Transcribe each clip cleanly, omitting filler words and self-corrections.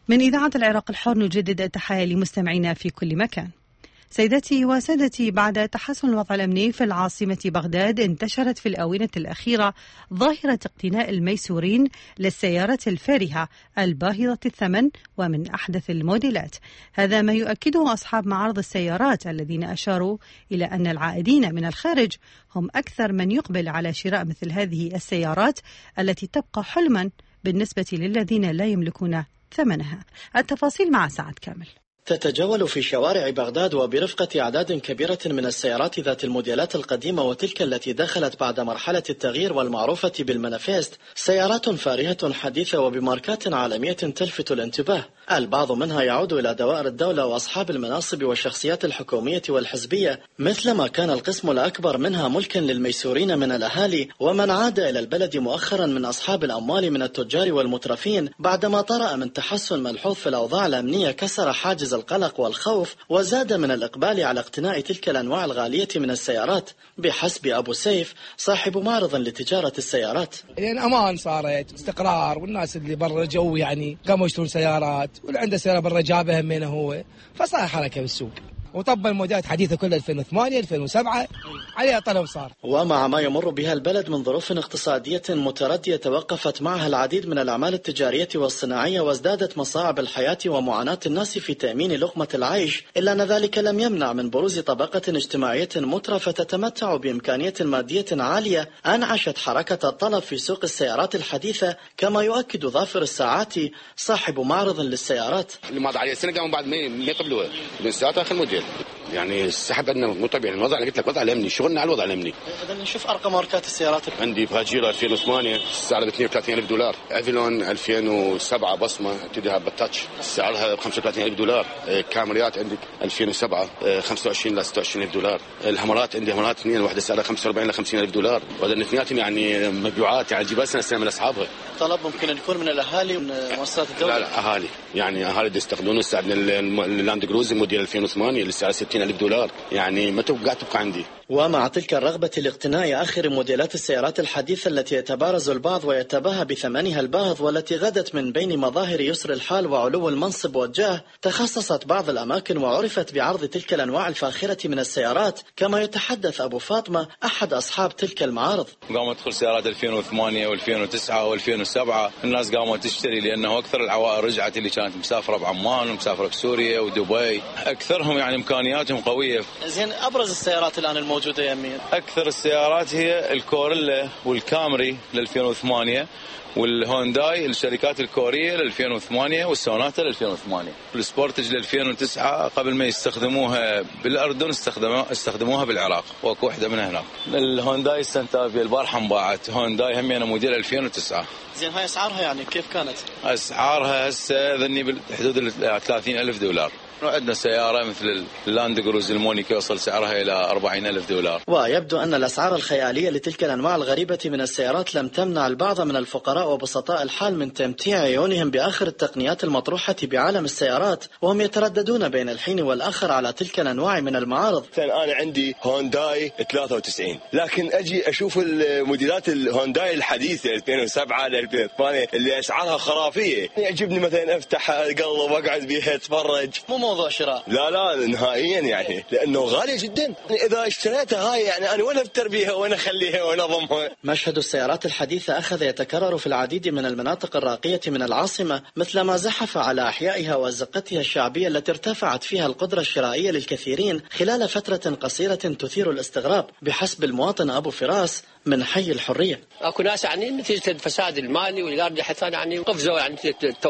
من إذاعة العراق الحر نجدد التحية لمستمعينا في كل مكان. سيداتي وسادتي، بعد تحسن الوضع الأمني في العاصمة بغداد، انتشرت في الآونة الأخيرة ظاهرة اقتناء الميسورين للسيارة الفارهة الباهظة الثمن ومن أحدث الموديلات. هذا ما يؤكده أصحاب معارض السيارات الذين أشاروا إلى أن العائدين من الخارج هم أكثر من يقبل على شراء مثل هذه السيارات التي تبقى حلما بالنسبة للذين لا يملكون ثمنها. التفاصيل مع سعد كامل. تتجول في شوارع بغداد وبرفقة أعداد كبيرة من السيارات ذات الموديلات القديمة وتلك التي دخلت بعد مرحلة التغيير والمعروفة بالمانيفيست، سيارات فارهة حديثة وبماركات عالمية تلفت الانتباه. البعض منها يعود إلى دوائر الدولة وأصحاب المناصب والشخصيات الحكومية والحزبية، مثلما كان القسم الأكبر منها ملكا للميسورين من الأهالي، ومن عاد إلى البلد مؤخرا من أصحاب الأموال من التجار والمترفين، بعدما طرأ من تحسن ملحوظ في الأوضاع الأمنية كسر حاجز القلق والخوف وزاد من الإقبال على اقتناء تلك الأنواع الغالية من السيارات، بحسب أبو سيف صاحب معرض لتجارة السيارات. يعني أمان، صارت استقرار، والناس اللي برا جو يعني قاموا يشترون سيارات، واللي عنده سيارة برا جابها همينه هو، فصار حركة بالسوق. وطب الموديلات حديثة كلها 2008 2007 عليها طلب صار. ومع ما يمر بها البلد من ظروف اقتصادية متردية توقفت معها العديد من الأعمال التجارية والصناعية، وازدادت مصاعب الحياة ومعاناة الناس في تأمين لقمة العيش، إلا أن ذلك لم يمنع من بروز طبقة اجتماعية مترفة تتمتع بإمكانية مادية عالية أنعشت حركة الطلب في سوق السيارات الحديثة، كما يؤكد ظافر الساعاتي صاحب معرض للسيارات. اللي ماضي عليه السنة قاموا بعد ما يقبلوها بالسيارات آخر موديل، يعني السحب عندنا مو طبيعي. الوضع اللي قلت لك وضع الامني، شغلنا على الوضع الامني. اذا نشوف ارقام ماركات السيارات. عندي باجيرا 2008 سعرها ب 32,000 دولار، افيلون 2007 بصمه ابتديها بالتاتش سعرها ب 35,000 دولار، كامريات عندك 2007 25 ل 26,000 دولار، الهمرات عندي همرات اثنين، واحده سعرها 45 ل 50,000 دولار، وهذا اثنيناتهم يعني مبيوعات يعني جبال سنه من اصحابها. طلب ممكن يكون من الاهالي ومن مؤسسات الدوله؟ لا اهالي، يعني اهالي يستخدمون سعر اللاند كروز موديل 2008 اللي سعره 60,000 دولار، يعني ما تبقى عندي. ومع تلك الرغبة لاقتناء آخر موديلات السيارات الحديثة التي يتبارز البعض ويتباهى بثمنها الباهظ، والتي غدت من بين مظاهر يسر الحال وعلو المنصب والجاه، تخصصت بعض الأماكن وعرفت بعرض تلك الأنواع الفاخرة من السيارات، كما يتحدث أبو فاطمة أحد أصحاب تلك المعارض. قاموا تدخل سيارات 2008 و2009 و2007، الناس قاموا تشتري لأنه أكثر العوائل رجعت اللي كانت مسافرة بعمان ومسافرة بسوريا ودبي، أكثرهم يعني إمكانياتهم قوية. زين، أبرز السيارات الآن الموجودة يمين؟ أكثر السيارات هي الكوريلا والكامري ل 2008 والهونداي الشركات الكورية ل 2008 والسوناتا ل 2008. السبورتج ل 2009 قبل ما يستخدموها بالأردن استخدموها بالعراق، واكو واحدة منها هناك. الهونداي سانتافيا البارحة انباعت هونداي همينة موديل 2009. زين، هاي أسعارها يعني كيف كانت؟ أسعارها هسه ذني بحدود 30,000 دولار. عندنا سيارة مثل اللاند كروز المونيكا يوصل سعرها إلى 40,000 دولار. ويبدو أن الأسعار الخيالية لتلك الأنواع الغريبة من السيارات لم تمنع البعض من الفقراء وبسطاء الحال من تمتيع عيونهم بآخر التقنيات المطروحة بعالم السيارات، وهم يترددون بين الحين والآخر على تلك الأنواع من المعارض. أنا عندي هونداي 93، لكن أجي أشوف الموديلات الهونداي الحديثة 2007 ل 2008 اللي أسعارها خرافية، يعجبني مثلا أفتح القلب وأقعد بيها أتفرج. مو موضوع شراء، لا نهائيا، يعني لأنه غالية جدا. إذا اشتريتها هاي يعني أنا وين أفتر بيها وين أخليها وين أضمها. مشهد السيارات الحديثة أخذ يتكرر في العديد من المناطق الراقية من العاصمة، مثل ما زحف على أحيائها وأزقتها الشعبية التي ارتفعت فيها القدرة الشرائية للكثيرين خلال فترة قصيرة تثير الاستغراب، بحسب المواطن أبو فراس من حي الحرية. اكو ناس يعني نتيجه الفساد المالي والاداري حتى يعني قفزوا يعني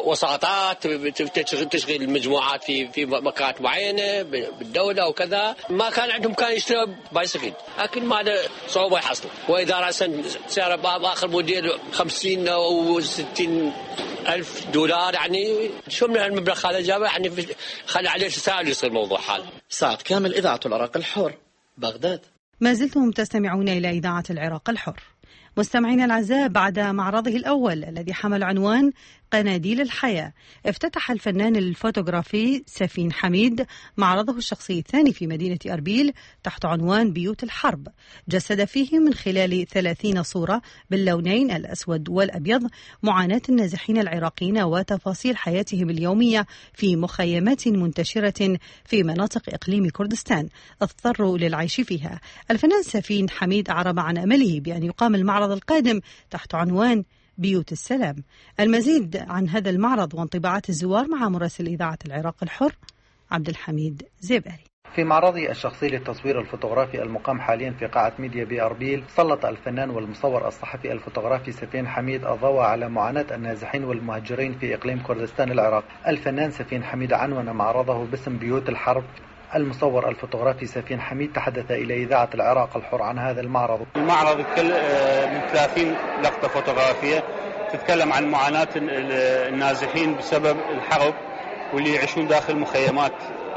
وساطات تشغيل المجموعات في مكانات معينه بالدوله وكذا، ما كان عندهم كان يشتروا بايسكل، لكن ما صعوبه يحصلوا. واذا راسا سعر باخر موديل 50 او 60 ألف دولار، يعني شو من هالمبلغ هذا جابه، يعني خلى عليه تساؤل يصير موضوع حال. سعد كامل، إذاعة العراق الحر، بغداد. ما زلتم تستمعون إلى إذاعة العراق الحر. مستمعينا الأعزاء، بعد معرضه الأول الذي حمل عنوان قناديل الحياة، افتتح الفنان الفوتوغرافي سفين حميد معرضه الشخصي الثاني في مدينة أربيل تحت عنوان بيوت الحرب. جسد فيه من خلال 30 صورة باللونين الأسود والأبيض معاناة النازحين العراقيين وتفاصيل حياتهم اليومية في مخيمات منتشرة في مناطق إقليم كردستان اضطروا للعيش فيها. الفنان سفين حميد أعرب عن أمله بأن يقام المعرض القادم تحت عنوان بيوت السلام. المزيد عن هذا المعرض وانطباعات الزوار مع مراسل إذاعة العراق الحر عبد الحميد زيباري. في معرضه الشخصي للتصوير الفوتوغرافي المقام حاليا في قاعة ميديا بأربيل، سلط الفنان والمصور الصحفي الفوتوغرافي سفين حميد الضوء على معاناة النازحين والمهجرين في إقليم كردستان العراق. الفنان سفين حميد عنون معرضه باسم بيوت الحرب. المصور الفوتوغرافي سفين حميد تحدث إلى إذاعة العراق الحر عن هذا المعرض. المعرض من 30 لقطة فوتوغرافية تتكلم عن معاناة النازحين بسبب الحرب واللي يعيشون داخل مخيمات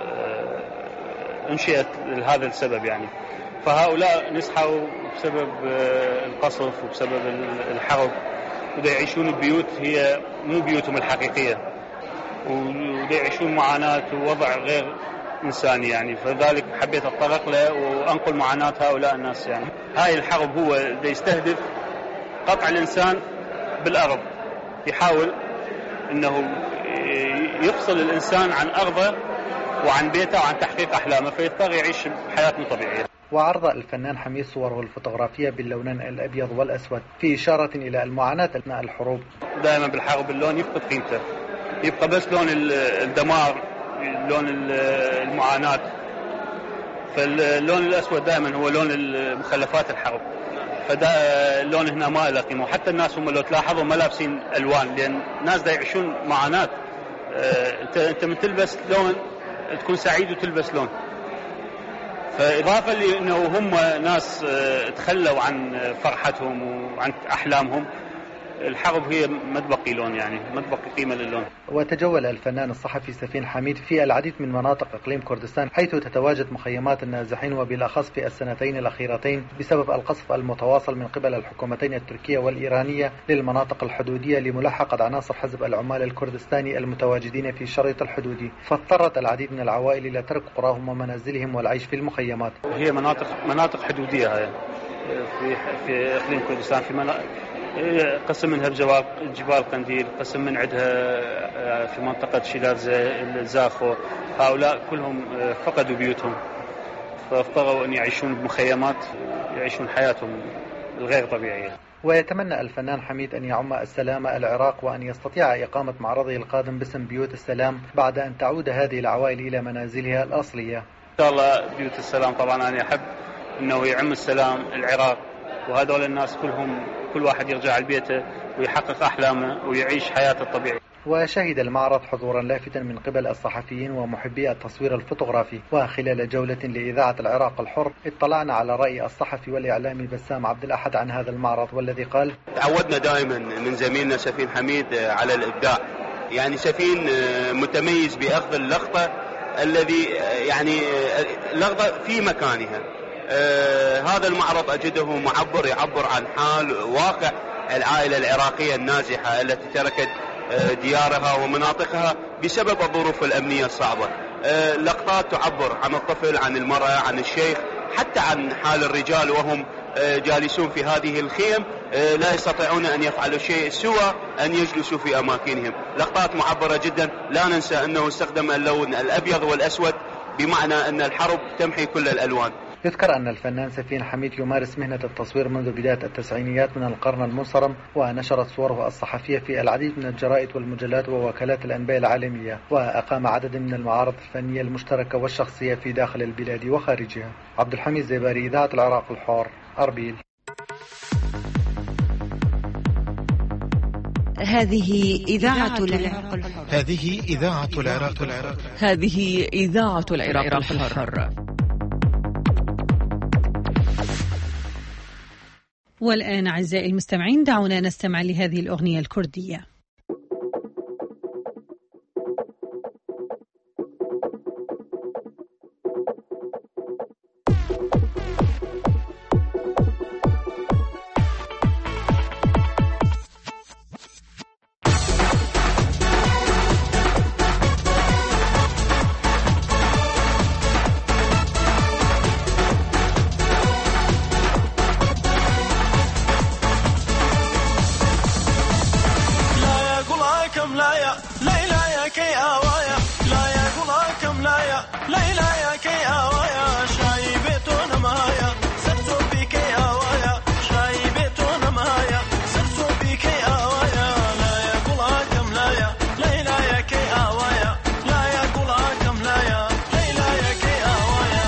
انشئت لهذا السبب يعني. فهؤلاء نزحوا بسبب القصف وبسبب الحرب ودا يعيشون ببيوت هي مو بيوتهم الحقيقية ودا يعيشون معاناة ووضع غير إنساني يعني. فذلك حبيت أتطرق له وأنقل معاناة هؤلاء الناس يعني. هاي الحرب هو دا يستهدف قطع الإنسان بالأرض، يحاول أنه يفصل الإنسان عن أرضه وعن بيته وعن تحقيق أحلامه فيضطر يعيش حياة مو طبيعية. وعرض الفنان حميد صوره الفوتوغرافية باللونين الأبيض والأسود في إشارة إلى المعاناة أثناء الحروب. دائما بالحرب اللون يفقد قيمته، يبقى بس لون الدمار، لون المعاناة. فاللون الأسود دائما هو لون مخلفات الحرب، فده اللون هنا ما له قيمة. وحتى الناس هم لو تلاحظوا ما لابسين ألوان لأن الناس دا يعيشون معاناة. أنت من تلبس لون تكون سعيد وتلبس لون. فإضافة لأنه هم ناس تخلوا عن فرحتهم وعن أحلامهم، الحرب هي ما تبقي لون يعني، ما تبقي قيمة للون. وتجول الفنان الصحفي سفين حميد في العديد من مناطق إقليم كردستان حيث تتواجد مخيمات النازحين، وبالأخص في السنتين الأخيرتين بسبب القصف المتواصل من قبل الحكومتين التركية والإيرانية للمناطق الحدودية لملاحقة عناصر حزب العمال الكردستاني المتواجدين في الشريط الحدودي. فاضطرت العديد من العوائل إلى ترك قراهم ومنازلهم والعيش في المخيمات. هي مناطق حدودية هاي في إقليم كردستان، في قسم منها بجبال قنديل، قسم من عندها في منطقة شيلارزة الزاخو. هؤلاء كلهم فقدوا بيوتهم فاضطروا أن يعيشون بمخيمات، يعيشون حياتهم الغير طبيعية. ويتمنى الفنان حميد أن يعم السلام العراق وأن يستطيع إقامة معرضه القادم باسم بيوت السلام بعد أن تعود هذه العوائل إلى منازلها الأصلية. إن شاء الله بيوت السلام. طبعا أنا أحب أنه يعم السلام العراق، وهذول الناس كل واحد يرجع لبيته ويحقق أحلامه ويعيش حياته الطبيعية. وشهد المعرض حضورا لافتا من قبل الصحفيين ومحبي التصوير الفوتوغرافي. وخلال جولة لإذاعة العراق الحر اطلعنا على رأي الصحفي والإعلامي بسام عبد الأحد عن هذا المعرض، والذي قال: تعودنا دائما من زميلنا سفين حميد على الإبداع، يعني سفين متميز بأخذ اللقطة الذي يعني لقطة في مكانها. هذا المعرض أجده معبر، يعبر عن حال واقع العائلة العراقية النازحة التي تركت ديارها ومناطقها بسبب الظروف الأمنية الصعبة. لقطات تعبر عن الطفل، عن المرأة، عن الشيخ، حتى عن حال الرجال وهم جالسون في هذه الخيم لا يستطيعون أن يفعلوا شيء سوى أن يجلسوا في أماكنهم. لقطات معبرة جدا. لا ننسى أنه استخدم اللون الأبيض والأسود بمعنى أن الحرب تمحي كل الألوان. يذكر أن الفنان سفين حميد يمارس مهنة التصوير منذ بداية التسعينيات من القرن المنصرم، ونشرت صوره الصحفية في العديد من الجرائد والمجلات ووكالات الأنباء العالمية، وأقام عدد من المعارض الفنية المشتركة والشخصية في داخل البلاد وخارجها. عبد الحميد زيباري، إذاعة العراق الحر، أربيل. هذه إذاعة العراق الحر. هذه إذاعة العراق الحر. هذه إذاعة العراق الحر. والآن أعزائي المستمعين دعونا نستمع لهذه الأغنية الكردية. قلاكم لا يا ليلى يا كي آوايا لا يا قلاكم لا يا ليلى يا كي آوايا شايبتون مايا سرسو بكي آوايا شايبتون مايا سرسو بكي آوايا لا يا قلاكم لا يا ليلى يا كي آوايا لا يا قلاكم لا يا ليلى يا كي آوايا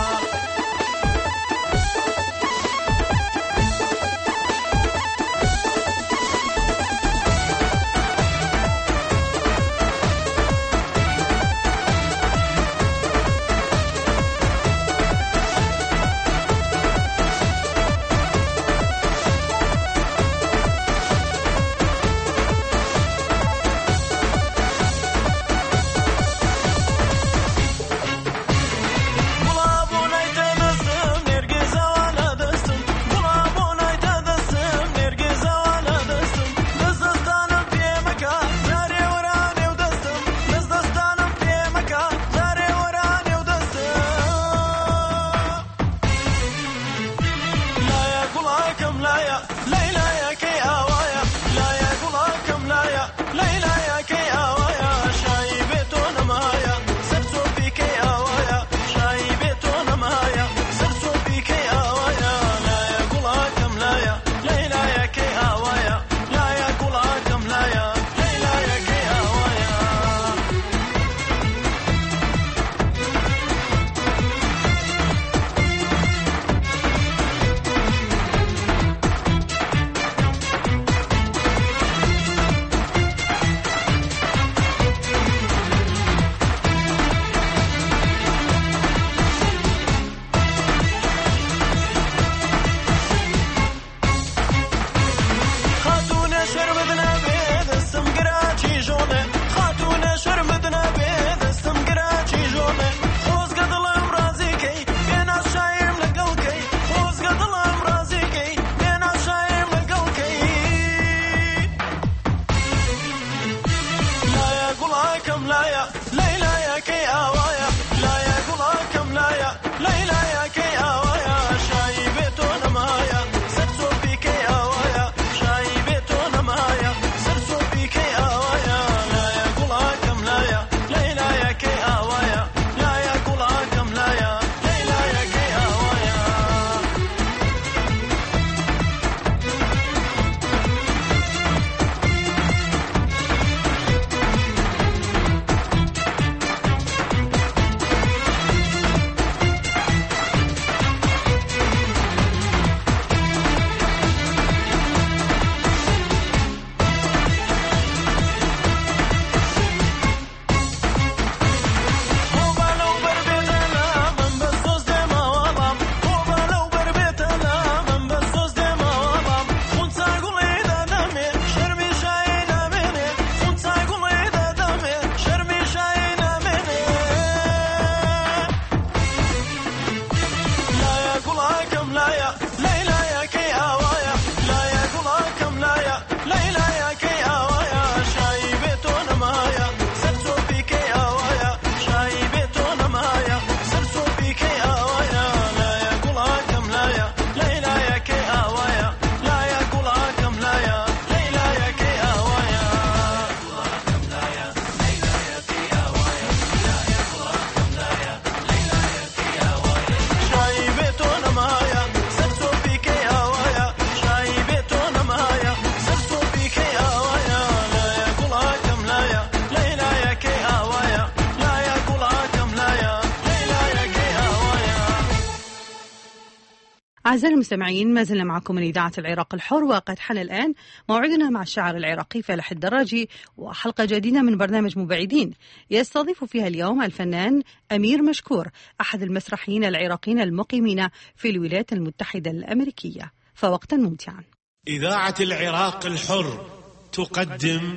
أعزائي المستمعين، ما زلنا معكم من إذاعة العراق الحر، وقد حان الآن موعدنا مع الشاعر العراقي فالح الدراجي وحلقة جديدة من برنامج مبعدين يستضيف فيها اليوم الفنان أمير مشكور، أحد المسرحيين العراقيين المقيمين في الولايات المتحدة الأمريكية. فوقتا ممتعا. إذاعة العراق الحر تقدم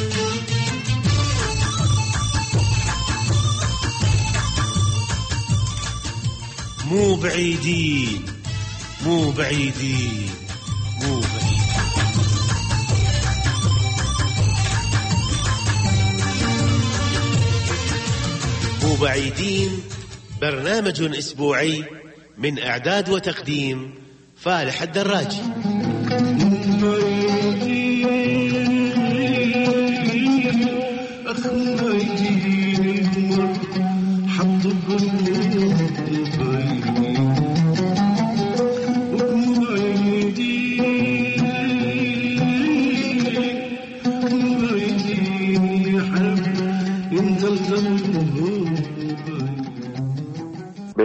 مو بعيدين مو بعيدين مو بعيدين. مو بعيدين برنامج أسبوعي من إعداد وتقديم فالح الدراجي.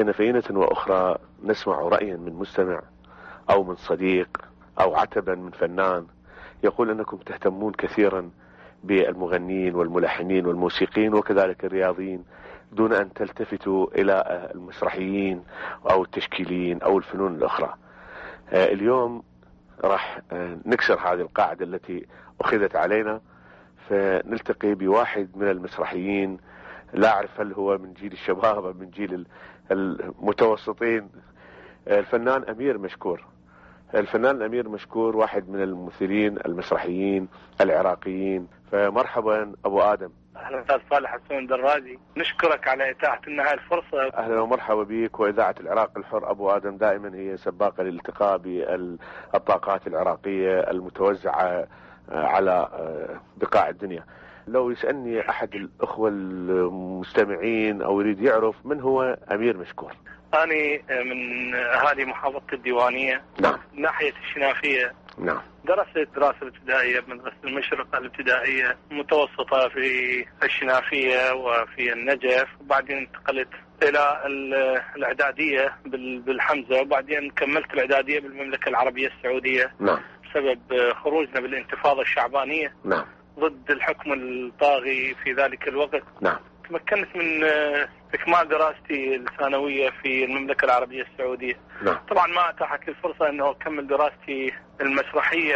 بين فينة وأخرى نسمع رأيا من مستمع أو من صديق أو عتبا من فنان يقول أنكم تهتمون كثيرا بالمغنين والملحنين والموسيقيين وكذلك الرياضيين دون أن تلتفتوا إلى المسرحيين أو التشكيليين أو الفنون الأخرى. اليوم راح نكسر هذه القاعدة التي أخذت علينا، فنلتقي بواحد من المسرحيين، لا أعرف هل هو من جيل الشباب أو من جيل المتوسطين، الفنان أمير مشكور. الفنان أمير مشكور واحد من الممثلين المسرحيين العراقيين. فمرحبا أبو آدم. أهلا أستاذ صالح حسون دراجي، نشكرك على إتاحة لنا هذه الفرصة. أهلا ومرحبا بك. وإذاعة العراق الحر أبو آدم دائما هي سباقة للالتقاء بالطاقات العراقية المتوزعة على بقاع الدنيا. لو يسألني أحد الأخوة المستمعين أو يريد يعرف من هو أمير مشكور. أنا من أهالي محافظة الديوانية. نعم. ناحية الشنافية. نعم. درست دراسة ابتدائية بمدرسة المشرقة الابتدائية، متوسطة في الشنافية وفي النجف، وبعدين انتقلت إلى الإعدادية بالحمزة، وبعدين كملت الإعدادية بالمملكة العربية السعودية. نعم. بسبب خروجنا بالانتفاضة الشعبانية. نعم. ضد الحكم الطاغي في ذلك الوقت. نعم. تمكنت من استكمال دراستي الثانوية في المملكة العربية السعودية. نعم. طبعا ما اتاحت لي الفرصة انه اكمل دراستي المسرحية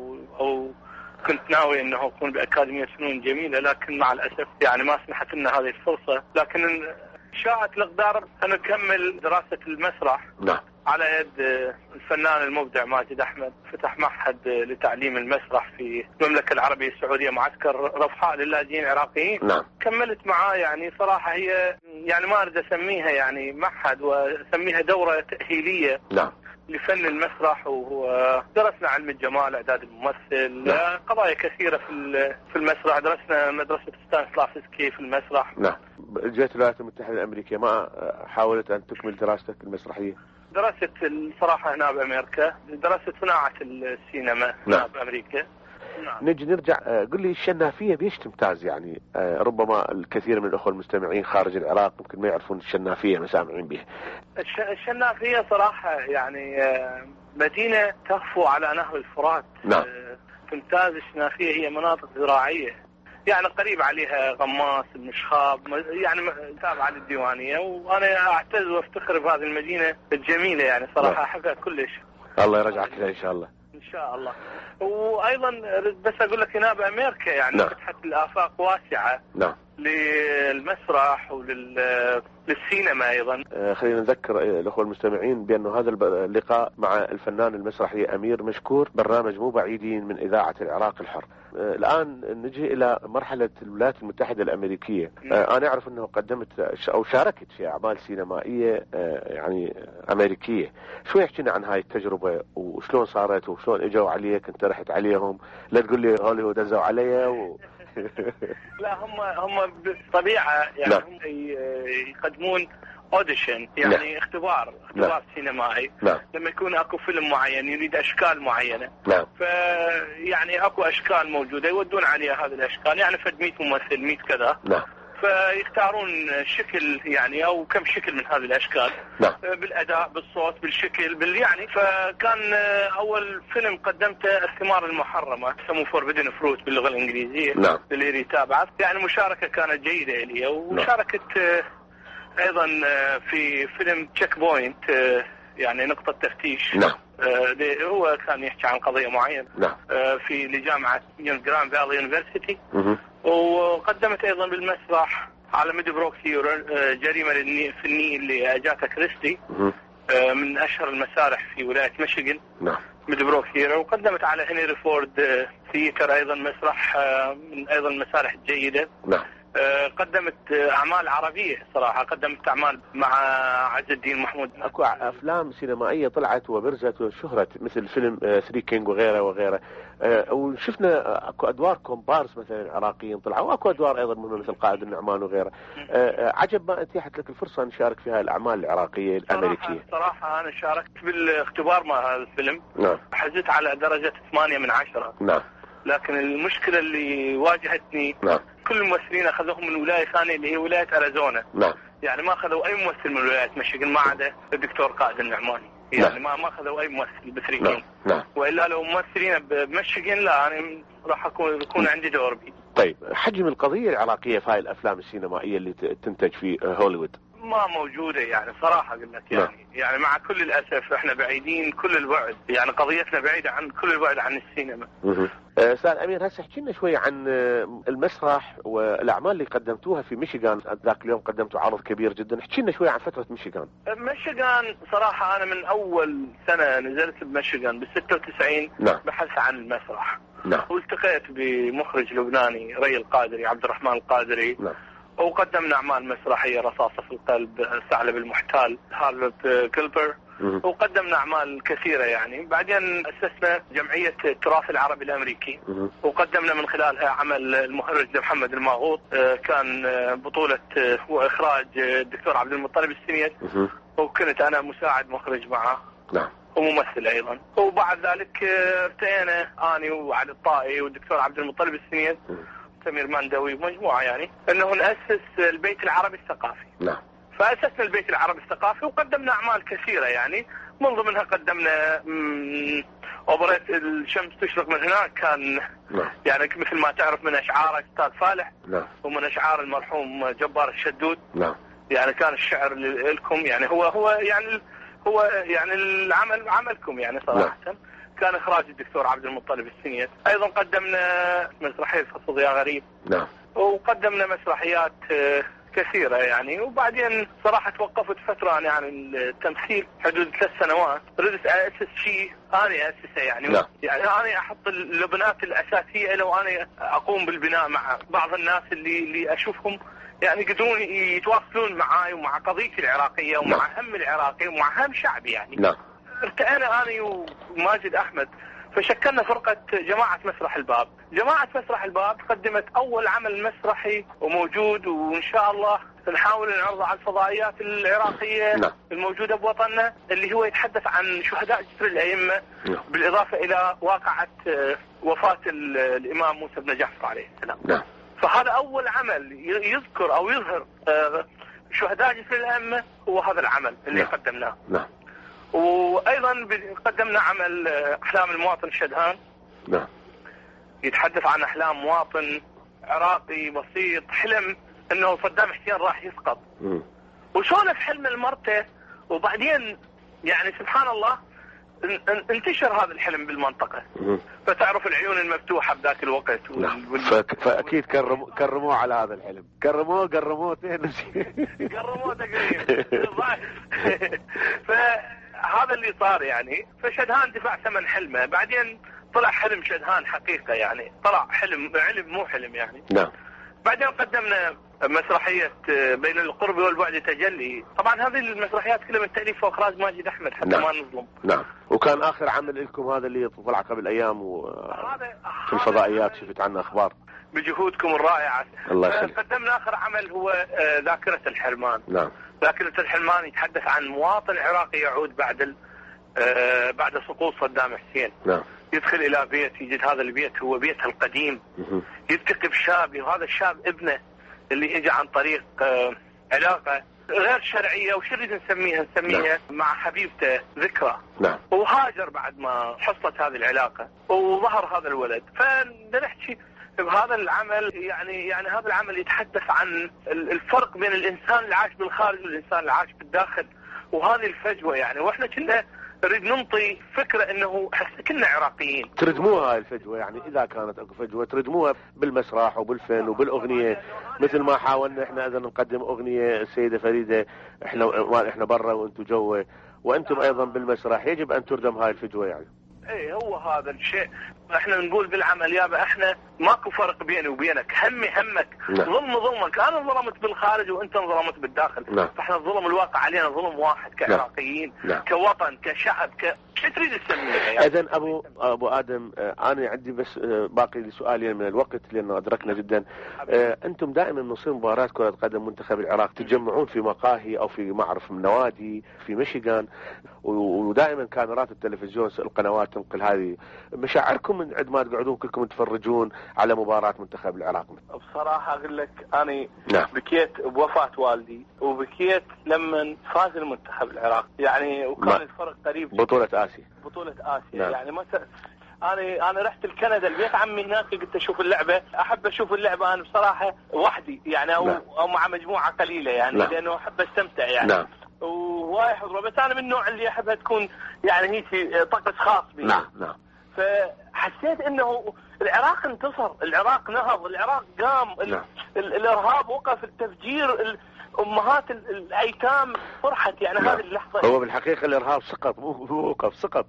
او كنت ناوي انه اكون باكاديمية فنون جميلة، لكن مع الاسف يعني ما سمحت لنا هذه الفرصة، لكن شاءت الاقدار ان اكمل دراسة المسرح. نعم. على يد الفنان المبدع ماجد أحمد، فتح معهد لتعليم المسرح في المملكة العربية السعودية، معسكر رفحاء للاجئين العراقيين. نعم. كملت معاه، يعني صراحة هي يعني ما أريد أسميها يعني معهد، وأسميها دورة تأهيلية. نعم. لفن المسرح، ودرسنا علم الجمال، إعداد الممثل. نعم. قضايا كثيرة في المسرح. درسنا مدرسة ستانسلافسكي في المسرح. نعم. جئت الولايات المتحدة الأمريكية، ما حاولت أن تكمل دراستك المسرحية؟ درست الصراحة هنا بأمريكا، درست صناعة السينما هنا بأمريكا. نعم. نجي نرجع، قل لي الشنافية بيش تمتاز؟ يعني ربما الكثير من الأخوة المستمعين خارج العراق ممكن ما يعرفون الشنافية، ما سامعين بها. الشنافية صراحة يعني مدينة تخفو على نهر الفرات. نعم. تمتاز الشنافية، هي مناطق زراعية، يعني قريب عليها غماس، المشخاب، يعني تابعة للديوانية، وأنا أعتز وافتخر بهذه المدينة الجميلة، يعني صراحة أحبها كلش. الله يرجعك لها إن شاء الله. إن شاء الله. وأيضا بس أقول لك هنا بأمريكا يعني نعم. فتحت الآفاق واسعة. نعم. للمسرح وللسينما أيضا. خلينا نذكر الأخوة المستمعين بأنه هذا اللقاء مع الفنان المسرحي أمير مشكور، برنامج مو بعيدين من إذاعة العراق الحر. الآن نجي إلى مرحلة الولايات المتحدة الأمريكية. أنا أعرف أنه قدمت أو شاركت في أعمال سينمائية يعني أمريكية. شو يحكينا عن هاي التجربة وشلون صارت وشلون إجوا عليك؟ أنت رحت عليهم؟ لا تقول لي هوليوود دزوا علي لا، هم بالطبيعة يعني. نعم. هم يقدمون اوديشن، يعني نعم. اختبار نعم. سينمائي. نعم. لما يكون اكو فيلم معين يريد اشكال معينة. نعم. يعني اكو اشكال موجودة يودون عليها هذه الاشكال، يعني فد 100 ممثل 100 كذا. نعم. فيختارون شكل يعني او كم شكل من هذه الاشكال. نعم. بالاداء، بالصوت، بالشكل، يعني فكان اول فيلم قدمته الثمار المحرمه، يسموه فوربيدن فروت باللغه الانجليزيه. نعم. اللي يريد يتابعه، يعني مشاركه كانت جيده لي. وشاركت ايضا في فيلم تشيك بوينت، يعني نقطه تفتيش. نعم. هو كان يحكي عن قضيه معينه. نعم. في لجامعه جراند فالي يونيفرسيتي. وقدمت ايضا بالمسرح على ميدبروك ثيورا، جريمه في النيل لأجاثا كريستي، من اشهر المسارح في ولايه ميشيغان. نعم. ميدبروك ثيورا. وقدمت على هنري فورد ثياتر، ايضا مسرح من ايضا المسارح الجيده. نعم. قدمت اعمال عربيه صراحه، قدمت اعمال مع عز الدين محمود. اكو افلام سينمائيه طلعت وبرزت وشهرت، مثل فيلم 3 كينج وغيره وغيره. وشفنا اكو ادوار كومبارس مثلا عراقيين طلعوا، واكو ادوار ايضا مهمه مثل قائد النعمان وغيره. عجب ما اتيحت لك الفرصه نشارك في هاي الاعمال العراقيه الامريكيه. صراحه انا شاركت بالاختبار مع هذا الفيلم. نعم. حزت على درجه 8 من 10. نعم. لكن المشكله اللي واجهتني، نعم. كل الممثلين اخذوهم من ولايه ثانيه اللي هي ولايه اريزونا. نعم. يعني ما أخذوا أي ممثل من ولاية ميشيغان ما عدا الدكتور قائد النعماني، يعني ما أخذوا أي ممثل بثريين. وإلا لو ممثلين بميشيغان لا أنا راح يكون عندي دور بي. طيب حجم القضية العراقية في هاي الأفلام السينمائية اللي تنتج في هوليوود ما موجودة يعني صراحة أقول لك يعني مع كل الأسف احنا بعيدين كل البعد، يعني قضيتنا بعيدة عن كل البعد عن السينما. أستاذ أمير هسه احكي لنا شوية عن المسرح والأعمال اللي قدمتوها في ميشيغان. ذاك اليوم قدمتوا عرض كبير جدا، احكي لنا شوية عن فترة ميشيغان. ميشيغان صراحة أنا من أول سنة نزلت بميشيغان ب96 بحث عن المسرح. والتقيت بمخرج لبناني ري القادري عبد الرحمن القادري. وقدمنا أعمال مسرحية رصاصة في القلب، الثعلب المحتال، هارلت كيلبر، وقدمنا أعمال كثيرة يعني. بعدين أسسنا جمعية التراث العربي الأمريكي وقدمنا من خلالها عمل المخرج محمد الماغوط، كان بطولة وإخراج الدكتور عبد المطلب السنيد، وكنت أنا مساعد مخرج معه وممثل أيضا. وبعد ذلك ارتئينا أنا وعلي الطائي والدكتور عبد المطلب السنيد سمير مندوي ومجموعة يعني أنه نأسس البيت العربي الثقافي. فأسسنا البيت العربي الثقافي وقدمنا أعمال كثيرة يعني. من ضمنها قدمنا أوبريت الشمس تشرق من هناك، كان يعني مثل ما تعرف من أشعار أستاذ فالح ومن أشعار المرحوم جبار الشدود. يعني كان الشعر لكم يعني هو يعني العمل عملكم يعني صراحة. كان إخراج الدكتور عبد المطلب السنيد. أيضا قدمنا مسرحية فصل يا غريب. وقدمنا مسرحيات كثيرة يعني. وبعدين صراحة توقفت فترة عن التمثيل حدود 3 سنوات. ردت أسس شيء أنا أسسه يعني. يعني أنا أحط اللبنات الأساسية لو أنا أقوم بالبناء مع بعض الناس اللي أشوفهم يعني يقدرون يتواصلون معاي ومع قضيتي العراقية ومع هم العراقي ومع هم شعبي يعني. ارتئينا أنا وماجد أحمد فشكلنا فرقة جماعة مسرح الباب. جماعة مسرح الباب قدمت أول عمل مسرحي وموجود وإن شاء الله نحاول نعرضه على الفضائيات العراقية الموجودة بوطننا، اللي هو يتحدث عن شهداء جسر الأئمة بالإضافة إلى واقعة وفاة الإمام موسى بن جعفر عليه السلام. فهذا أول عمل يذكر أو يظهر شهداء جسر الأئمة، هو هذا العمل اللي قدمناه. وأيضا قدمنا عمل أحلام المواطن الشدهان. يتحدث عن أحلام مواطن عراقي بسيط، حلم أنه صدام حسين راح يسقط وسولف حلم المرته، وبعدين يعني سبحان الله انتشر هذا الحلم بالمنطقة. فتعرف العيون المفتوحة بذاك الوقت فأكيد كرموه على هذا الحلم. قرموه تقريبا. فهذا اللي صار يعني. فشدهان دفع ثمن حلمه، بعدين طلع حلم شدهان حقيقة يعني، طلع علم مو حلم يعني. بعدين قدمنا مسرحية بين القرب والبعد تجلي. طبعا هذه المسرحيات كلها من تأليف وإخراج ماجد أحمد حتى ما نظلم. وكان آخر عمل لكم هذا اللي طلع قبل أيام في الفضائيات، شفت عنه أخبار بجهودكم الرائعة. الله يخليك. قدمنا آخر عمل هو ذاكرة الحرمان. ذاكرة الحرمان يتحدث عن مواطن عراقي يعود بعد سقوط صدام حسين. يدخل إلى بيت، يجد هذا البيت هو بيته القديم. يلتقي بشاب، وهذا الشاب ابنه اللي اجى عن طريق علاقة غير شرعية، وش نريد نسميها مع حبيبته ذكرى. وهاجر بعد ما حصلت هذه العلاقة وظهر هذا الولد. فنحكي بهذا العمل يعني هذا العمل يتحدث عن الفرق بين الإنسان اللي عاش بالخارج والإنسان اللي عاش بالداخل، وهذه الفجوة يعني. واحنا كنا نريد ننطي فكرة انه كنا عراقيين. تردموها هاي الفجوة يعني، اذا كانت اكو فجوة تردموها بالمسرح وبالفن وبالاغنية، مثل ما حاولنا احنا ايضا نقدم اغنية السيدة فريدة احنا برا وانتم جوا، وانتم ايضا بالمسرح يجب ان تردم هاي الفجوة يعني. ايه هو هذا الشيء احنا نقول بالعمل يابا، احنا ماكو فرق بيني وبينك، همك ظلمك، انا ظلمت بالخارج وانت ظلمت بالداخل. فاحنا الظلم الواقع علينا ظلم واحد كعراقيين. كوطن كشعب شو تريد تسميه يعني. اذن ابو ادم، انا عندي بس باقي لي سؤالين من الوقت لانه ادركنا جدا. انتم دائما نصير مباريات كرة قدم منتخب العراق تتجمعون في مقاهي او في معرف نوادي في ميشيغان، ودائما كاميرات التلفزيون القنوات تنقل هذه مشاعركم من عندما تقعدون كلكم تفرجون على مباراة منتخب العراق؟ بصراحة أقول لك أنا نعم. بكيت بوفاة والدي، وبكيت لما فاز المنتخب العراق يعني، وكان الفرق قريب جدا. بطولة آسيا نعم. يعني مثلا أنا رحت لكندا البيت عمي هناك، قلت أشوف اللعبة، أحب أشوف اللعبة أنا بصراحة وحدي يعني، أو مع مجموعة قليلة يعني، لأنه أحب أستمتع يعني. نعم. وهاي حضرة، بس أنا من النوع اللي أحبها تكون يعني هي طقس خاص بي. نعم. فحسيت إنه العراق انتصر، العراق نهض، العراق قام. نعم. الإرهاب وقف، التفجير، أمهات الأيتام فرحت يعني. نعم. هذه اللحظة هو بالحقيقة الإرهاب سقط، مو وقف، سقط.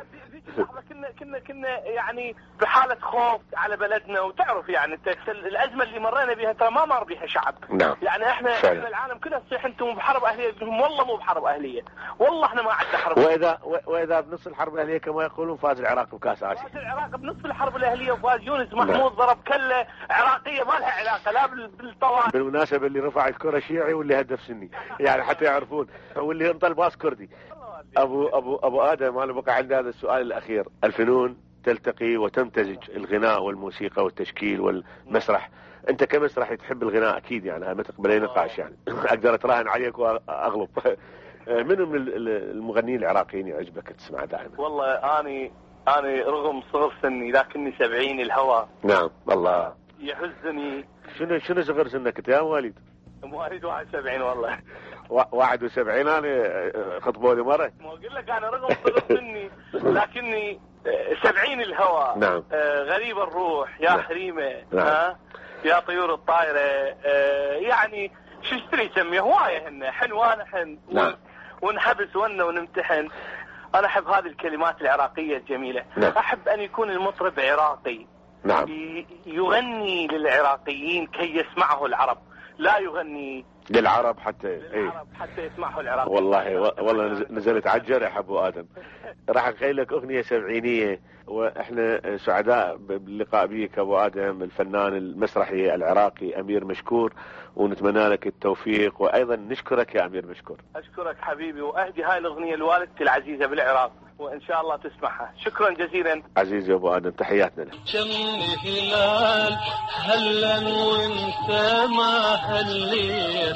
كنا يعني بحالة خوف على بلدنا، وتعرف يعني الأزمة اللي مرينا بها ترى ما مر بها شعب. نعم. يعني احنا العالم كله تصيح انتم بحرب أهلية، والله مو بحرب أهلية، والله احنا ما عندنا حرب. وإذا بنص الحرب الأهلية كما يقولون فاز العراق بكأس آسيا. فاز العراق بنص الحرب الأهلية، وفاز يونس محمود ضرب كلة عراقية ما لها علاقة لا بالطوال. بالمناسبة اللي رفع الكرة شيعي واللي هدف سني يعني حتى يعرفون، واللي انطل باص كردي. أبو آدم، أنا بقى عندي هذا السؤال الأخير. الفنون تلتقي وتمتزج، الغناء والموسيقى والتشكيل والمسرح. أنت كمسرحي تحب الغناء أكيد يعني، ما تقبل أي نقاش يعني. أقدر أتراهن عليك وأغلب. منو من المغنيين العراقيين يعجبك تسمع دائما؟ والله أنا رغم صغر سني لكني 70 الهوى. نعم والله يحزني. شنو صغر سنك أنت يا مواليد؟ مواليد 71 والله. 71 أنا خطبوني مرة. ما أقول لك أنا رغم صغر سني لكني 70 الهوى. نعم. غريب الروح، يا نعم. حريمة. نعم. يا طيور الطائرة. يعني شو اشتري سميه هواية هن حنوان حن. نعم. ونحبس ونمتحن. أنا أحب هذه الكلمات العراقية الجميلة. نعم. أحب أن يكون المطرب عراقي. نعم. يغني للعراقيين كي يسمعه العرب، لا يغني للعرب حتى يسمعه العراق. والله نزلت عجر يا أبو آدم. راح نخيل لك أغنية 70، وإحنا سعداء باللقاء بيك أبو آدم، الفنان المسرحي العراقي أمير مشكور، ونتمنى لك التوفيق، وأيضا نشكرك يا أمير مشكور. أشكرك حبيبي، وأهدي هاي الأغنية لوالدتي العزيزة بالعراق، وإن شاء الله تسمعها. شكرا جزيلا عزيزي أبو آدم، تحياتنا لك. شم هلال هلا وانت ما هليت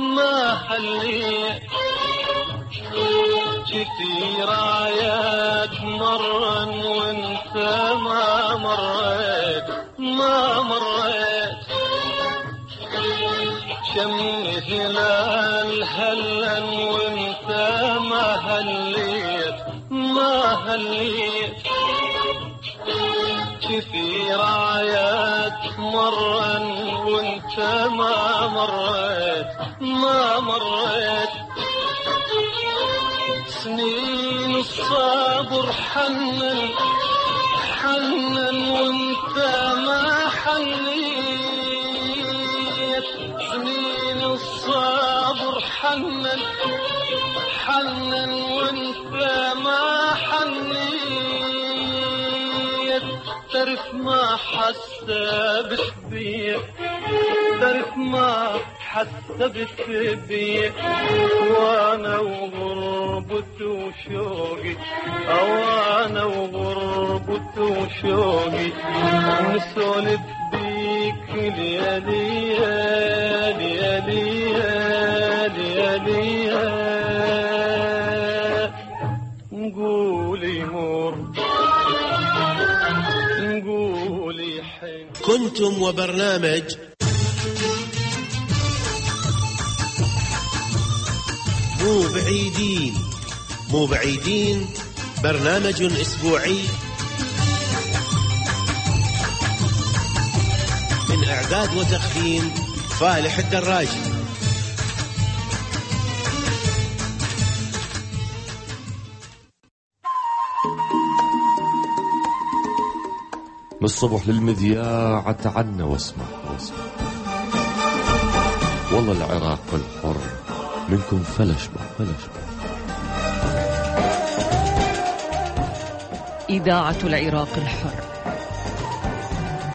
كثير رايات مرن وانت ما مريت شم هلال هلا وانت ما هليت كثير رايات مرن وانت ما مريت سنين الصبر حنن وانت ما حنيت سنين الصبر حنن وانت ما حنيت تعرف ما حسبت بيك وانا وغربت وشوقي نسولف بيك ليالي نقولي مر نقولي حين. كنتم وبرنامج مو بعيدين برنامج أسبوعي من إعداد وتقديم فالح الدراجي. من الصبح للمذياع تعنا واسمع والله العراق الحر منكم فلش به. إذاعة العراق الحر.